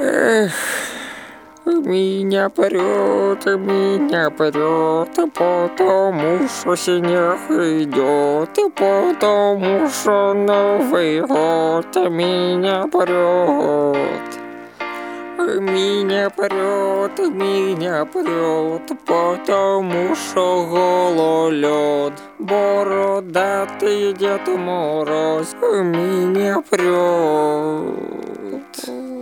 Эх, меня прет, потому что снег идет, и потому что Новый год меня прет. Меня прет, потому что гололед, бородатый Дед Мороз меня прет.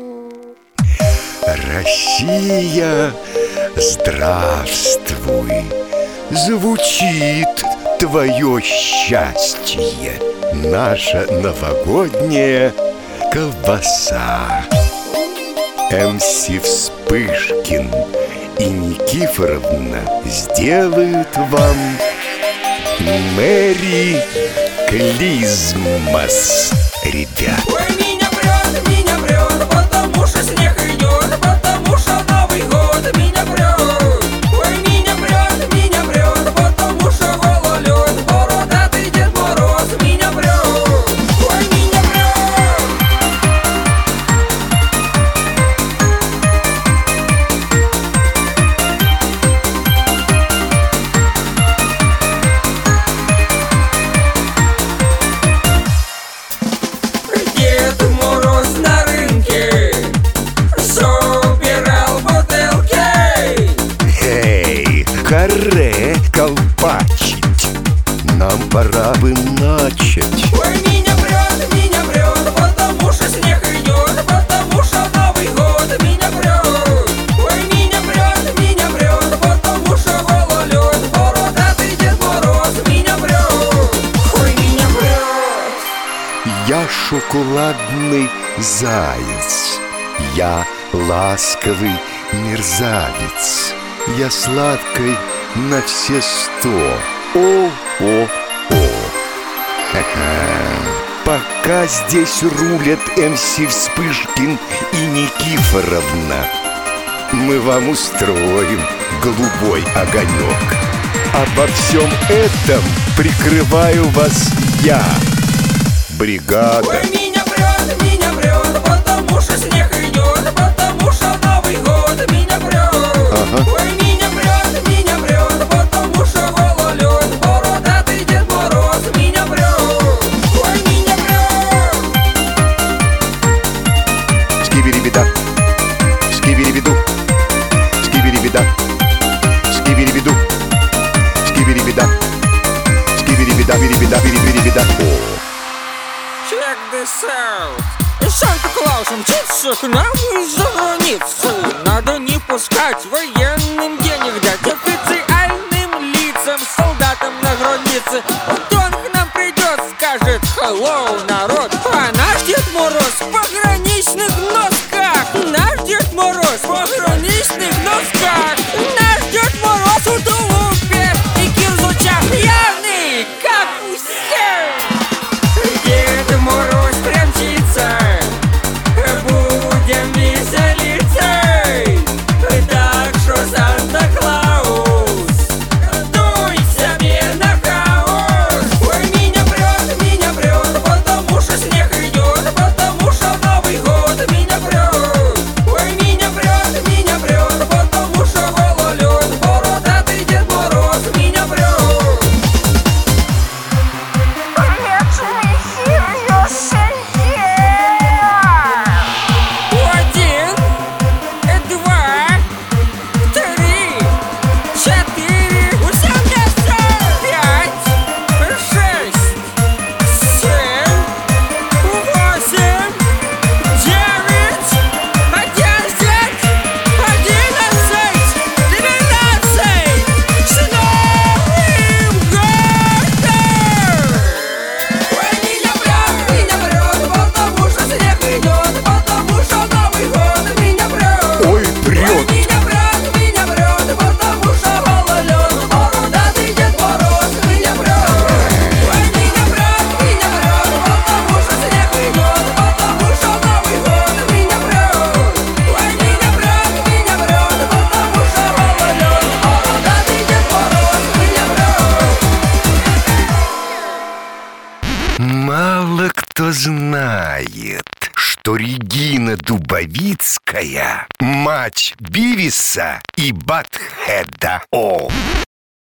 Россия, здравствуй! Звучит твое счастье, наша новогодняя колбаса. МС Вспышкин и Никифоровна сделают вам Мэри Клизмас, ребят. Ой, меня прет, потому что снег идет, потому что Новый год меня прет. Ой, меня прет, потому что гололед, бородатый Дед Мороз меня прет. Ой, меня Дед Мороз на рынке собирал бутылки. Эй, харе колпачить, нам пора бы начать. Ой, меня прет, потому что снег идет, потому что Новый год меня прет. Ой, меня прет, потому что гололед, бородатый Дед Мороз меня прет. Ой, меня прет. Я шоколадный заяц, я ласковый мерзавец, я сладкой на все 100. О-о-о. Пока здесь рулят МС Вспышкин и Никифоровна, мы вам устроим голубой огонек. Обо всем этом прикрываю вас я, бригада. Ой, меня прет, потому что снег идет, потому что Новый год меня прет. Ой, меня прет, потому что гололед, бородатый Дед Мороз меня прет. Ой, меня прет. Скибири-бида, скибири-биду, скибири-бида, скибири-биду, скибири-бида, скибири-бида, бири-бида, бири-бири-бида. Check this out. Санта-Клаус мчится к нам из-за границы. Надо не пускать военным денег дать, официальным лицам, солдатам на границе. Вот он к нам придет, скажет hello, народ. А наш Дед Мороз в пограничных носках. Наш Дед Мороз в пограничных носках. Наш Дед Мороз в тулупе и кирзучах пьяный, как у всех. Дед Мороз примчится, будем веселиться. Так что, Санта-Клаус, дуй себе на хаос. Ой, меня прет, потому что снег идет, потому что Новый год меня что Регина Дубовицкая — мать Бивиса и Батхеда. О!